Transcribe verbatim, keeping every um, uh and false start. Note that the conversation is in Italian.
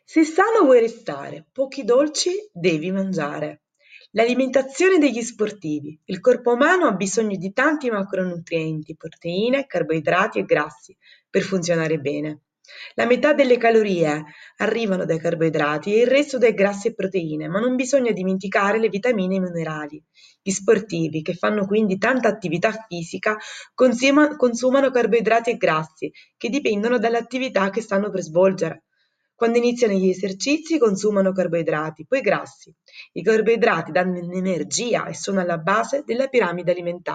Se sano vuoi restare, pochi dolci devi mangiare. L'alimentazione degli sportivi. Il corpo umano ha bisogno di tanti macronutrienti, proteine, carboidrati e grassi per funzionare bene. La metà delle calorie arrivano dai carboidrati e il resto dai grassi e proteine, ma non bisogna dimenticare le vitamine e i minerali. Gli sportivi, che fanno quindi tanta attività fisica, consuma- consumano carboidrati e grassi, che dipendono dall'attività che stanno per svolgere. Quando iniziano gli esercizi consumano carboidrati, poi grassi. I carboidrati danno energia e sono alla base della piramide alimentare.